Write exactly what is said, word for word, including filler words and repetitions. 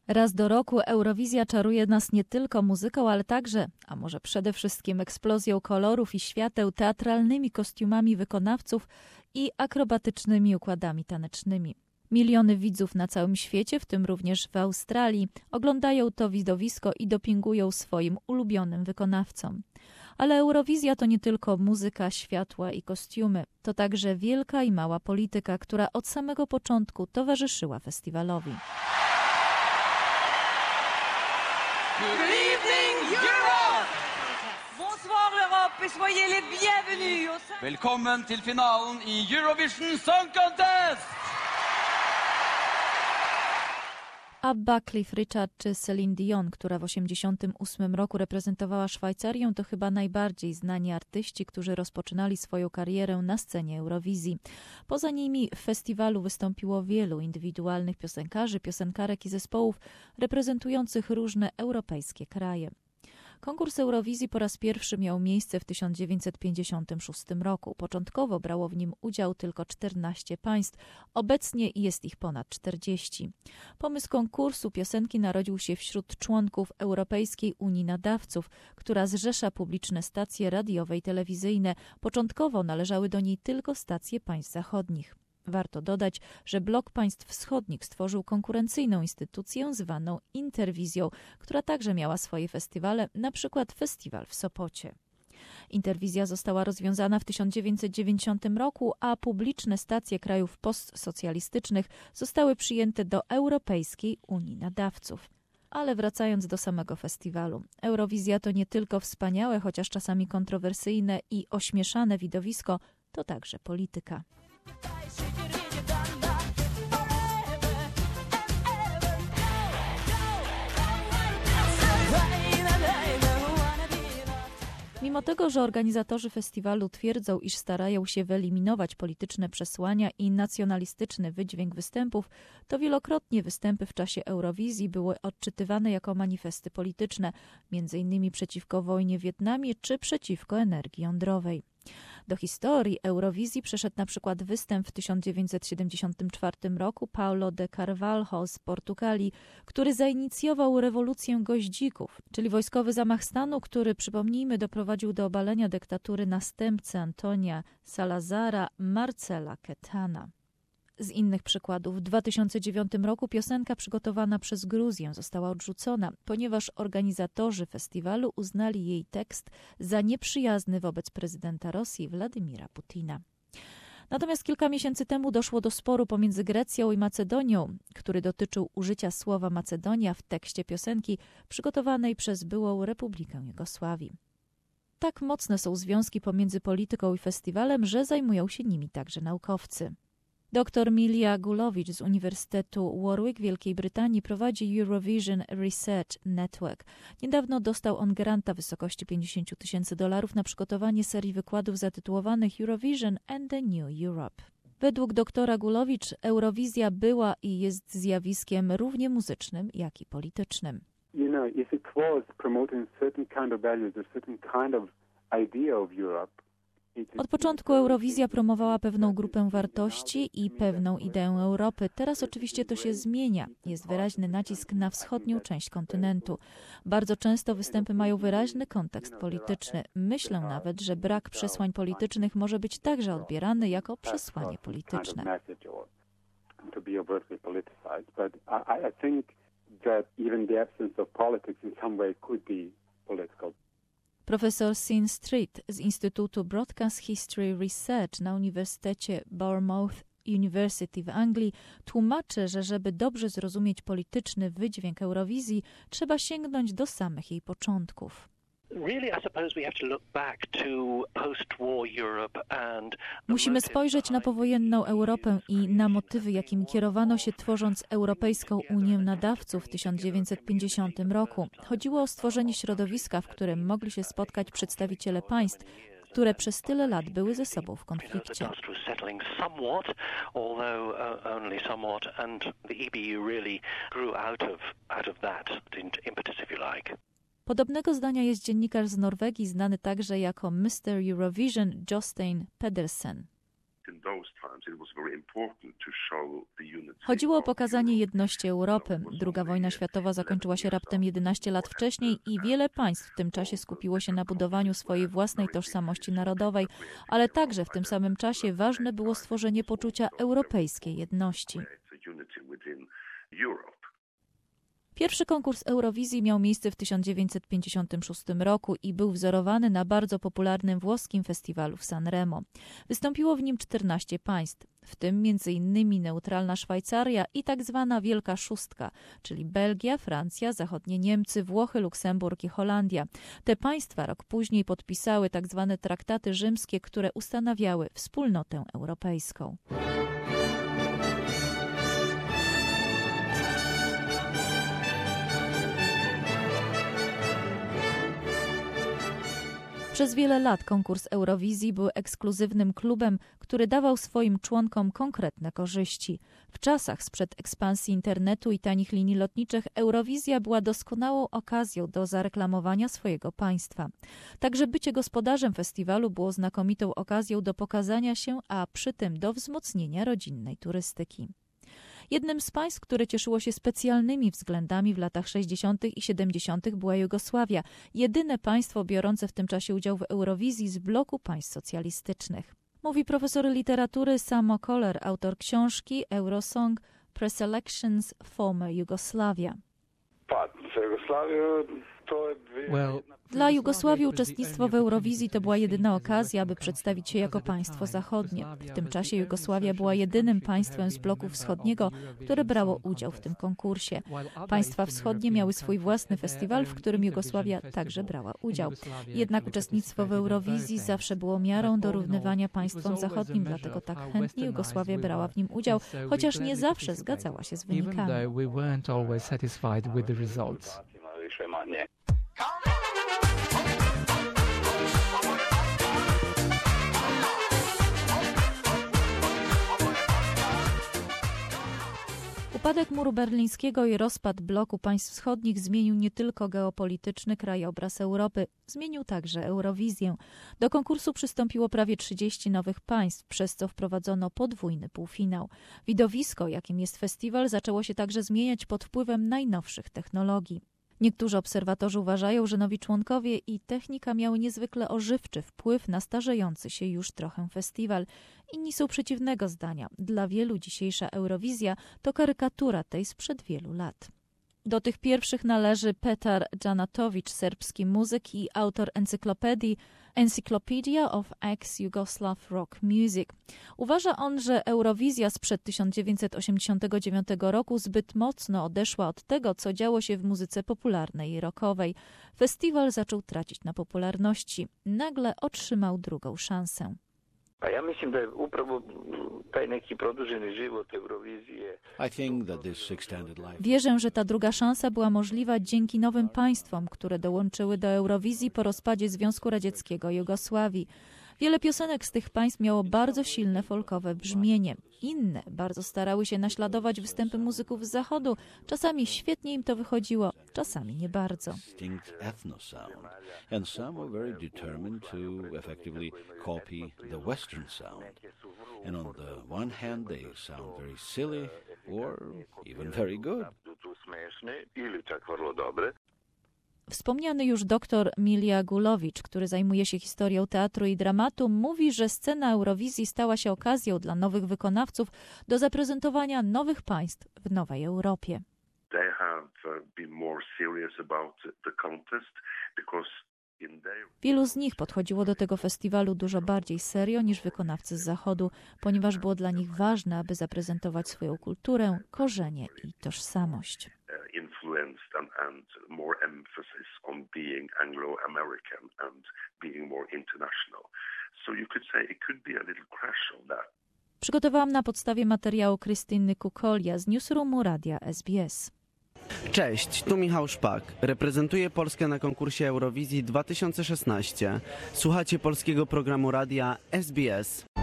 Raz do roku Eurowizja czaruje nas nie tylko muzyką, ale także, a może przede wszystkim eksplozją kolorów i świateł, teatralnymi kostiumami wykonawców i akrobatycznymi układami tanecznymi. Miliony widzów na całym świecie, w tym również w Australii, oglądają to widowisko i dopingują swoim ulubionym wykonawcom. Ale Eurowizja to nie tylko muzyka, światła i kostiumy. To także wielka i mała polityka, która od samego początku towarzyszyła festiwalowi. Good evening, Europe! Bonsoir, Europe, et soyez les bienvenus! Velkommen til finalen i Eurovision Song Contest! Abba, Cliff Richard czy Celine Dion, która w osiemdziesiątym ósmym roku reprezentowała Szwajcarię, to chyba najbardziej znani artyści, którzy rozpoczynali swoją karierę na scenie Eurowizji. Poza nimi w festiwalu wystąpiło wielu indywidualnych piosenkarzy, piosenkarek i zespołów reprezentujących różne europejskie kraje. Konkurs Eurowizji po raz pierwszy miał miejsce w tysiąc dziewięćset pięćdziesiątym szóstym roku. Początkowo brało w nim udział tylko czternaście państw, obecnie jest ich ponad czterdzieści. Pomysł konkursu piosenki narodził się wśród członków Europejskiej Unii Nadawców, która zrzesza publiczne stacje radiowe i telewizyjne. Początkowo należały do niej tylko stacje państw zachodnich. Warto dodać, że blok państw wschodnich stworzył konkurencyjną instytucję zwaną Interwizją, która także miała swoje festiwale, na przykład festiwal w Sopocie. Interwizja została rozwiązana w tysiąc dziewięćset dziewięćdziesiątym roku, a publiczne stacje krajów postsocjalistycznych zostały przyjęte do Europejskiej Unii Nadawców. Ale wracając do samego festiwalu, Eurowizja to nie tylko wspaniałe, chociaż czasami kontrowersyjne i ośmieszane widowisko, to także polityka. Mimo tego, że organizatorzy festiwalu twierdzą, iż starają się wyeliminować polityczne przesłania i nacjonalistyczny wydźwięk występów, to wielokrotnie występy w czasie Eurowizji były odczytywane jako manifesty polityczne, między innymi przeciwko wojnie w Wietnamie czy przeciwko energii jądrowej. Do historii Eurowizji przeszedł na przykład występ w tysiąc dziewięćset siedemdziesiątym czwartym roku Paulo de Carvalho z Portugalii, który zainicjował rewolucję goździków, czyli wojskowy zamach stanu, który, przypomnijmy, doprowadził do obalenia dyktatury następcy Antonia Salazara, Marcela Ketana. Z innych przykładów, w dwa tysiące dziewiątym roku piosenka przygotowana przez Gruzję została odrzucona, ponieważ organizatorzy festiwalu uznali jej tekst za nieprzyjazny wobec prezydenta Rosji Władimira Putina. Natomiast kilka miesięcy temu doszło do sporu pomiędzy Grecją i Macedonią, który dotyczył użycia słowa Macedonia w tekście piosenki przygotowanej przez byłą Republikę Jugosławii. Tak mocne są związki pomiędzy polityką i festiwalem, że zajmują się nimi także naukowcy. Doktor Milja Gulowicz z Uniwersytetu Warwick w Wielkiej Brytanii prowadzi Eurovision Research Network. Niedawno dostał on granta w wysokości pięćdziesiąt tysięcy dolarów na przygotowanie serii wykładów zatytułowanych Eurovision and the New Europe. Według doktora Gulowicz Eurowizja była i jest zjawiskiem równie muzycznym, jak i politycznym. You know, if it was promoting certain kind of values, a certain kind of idea of Europe, Od początku Eurowizja promowała pewną grupę wartości i pewną ideę Europy. Teraz oczywiście to się zmienia. Jest wyraźny nacisk na wschodnią część kontynentu. Bardzo często występy mają wyraźny kontekst polityczny. Myślę nawet, że brak przesłań politycznych może być także odbierany jako przesłanie polityczne. Profesor Sean Street z Instytutu Broadcast History Research na Uniwersytecie Bournemouth University w Anglii tłumaczy, że żeby dobrze zrozumieć polityczny wydźwięk Eurowizji, trzeba sięgnąć do samych jej początków. Musimy spojrzeć na powojenną Europę i na motywy, jakimi kierowano się tworząc Europejską Unię Nadawców w tysiąc dziewięćset pięćdziesiątym roku. Chodziło o stworzenie środowiska, w którym mogli się spotkać przedstawiciele państw, które przez tyle lat były ze sobą w konflikcie. Podobnego zdania jest dziennikarz z Norwegii, znany także jako mister Eurovision, Jostein Pedersen. In those times Chodziło o pokazanie jedności Europy. Druga wojna światowa zakończyła się raptem jedenaście lat wcześniej i wiele państw w tym czasie skupiło się na budowaniu swojej własnej tożsamości narodowej, ale także w tym samym czasie ważne było stworzenie poczucia europejskiej jedności. Pierwszy konkurs Eurowizji miał miejsce w tysiąc dziewięćset pięćdziesiątym szóstym roku i był wzorowany na bardzo popularnym włoskim festiwalu w Sanremo. Wystąpiło w nim czternaście państw, w tym między innymi neutralna Szwajcaria i tak zwana Wielka Szóstka, czyli Belgia, Francja, zachodnie Niemcy, Włochy, Luksemburg i Holandia. Te państwa rok później podpisały tak zwane traktaty rzymskie, które ustanawiały wspólnotę europejską. Przez wiele lat konkurs Eurowizji był ekskluzywnym klubem, który dawał swoim członkom konkretne korzyści. W czasach sprzed ekspansji internetu i tanich linii lotniczych Eurowizja była doskonałą okazją do zareklamowania swojego państwa. Także bycie gospodarzem festiwalu było znakomitą okazją do pokazania się, a przy tym do wzmocnienia rodzinnej turystyki. Jednym z państw, które cieszyło się specjalnymi względami w latach sześćdziesiątych i siedemdziesiątych była Jugosławia, jedyne państwo biorące w tym czasie udział w Eurowizji z bloku państw socjalistycznych. Mówi profesor literatury Samo Koller, autor książki Eurosong Preselections Former Jugoslavia. Dla Jugosławii uczestnictwo w Eurowizji to była jedyna okazja, aby przedstawić się jako państwo zachodnie. W tym czasie Jugosławia była jedynym państwem z bloku wschodniego, które brało udział w tym konkursie. Państwa wschodnie miały swój własny festiwal, w którym Jugosławia także brała udział. Jednak uczestnictwo w Eurowizji zawsze było miarą dorównywania państwom zachodnim, dlatego tak chętnie Jugosławia brała w nim udział, chociaż nie zawsze zgadzała się z wynikami. Upadek muru berlińskiego i rozpad bloku państw wschodnich zmienił nie tylko geopolityczny krajobraz Europy, zmienił także Eurowizję. Do konkursu przystąpiło prawie trzydzieści nowych państw, przez co wprowadzono podwójny półfinał. Widowisko, jakim jest festiwal, zaczęło się także zmieniać pod wpływem najnowszych technologii. Niektórzy obserwatorzy uważają, że nowi członkowie i technika miały niezwykle ożywczy wpływ na starzejący się już trochę festiwal. Inni są przeciwnego zdania. Dla wielu dzisiejsza Eurowizja to karykatura tej sprzed wielu lat. Do tych pierwszych należy Petar Janatowicz, serbski muzyk i autor encyklopedii Encyclopedia of Ex-Yugoslav Rock Music. Uważa on, że Eurowizja sprzed tysiąc dziewięćset osiemdziesiątego dziewiątego roku zbyt mocno odeszła od tego, co działo się w muzyce popularnej i rockowej. Festiwal zaczął tracić na popularności. Nagle otrzymał drugą szansę. A ja myślę, że uprawo taj neki produženi život Eurowizje. Wierzę, że ta druga szansa była możliwa dzięki nowym państwom, które dołączyły do Eurowizji po rozpadzie Związku Radzieckiego i Jugosławii. Wiele piosenek z tych państw miało bardzo silne folkowe brzmienie. Inne bardzo starały się naśladować występy muzyków z Zachodu. Czasami świetnie im to wychodziło, czasami nie bardzo. Wspomniany już doktor Milija Gulowicz, który zajmuje się historią teatru i dramatu, mówi, że scena Eurowizji stała się okazją dla nowych wykonawców do zaprezentowania nowych państw w nowej Europie. Wielu z nich podchodziło do tego festiwalu dużo bardziej serio niż wykonawcy z Zachodu, ponieważ było dla nich ważne, aby zaprezentować swoją kulturę, korzenie i tożsamość. Influenced and, and more emphasis on being Anglo-American and being more international. So you could say it could be a little crash on that. Przygotowałam na podstawie materiału Krystyny Kukolia z Newsroomu Radia S B S. Cześć, tu Michał Szpak. Reprezentuję Polskę na konkursie Eurowizji dwa tysiące szesnaście. Słuchacie polskiego programu radia S B S.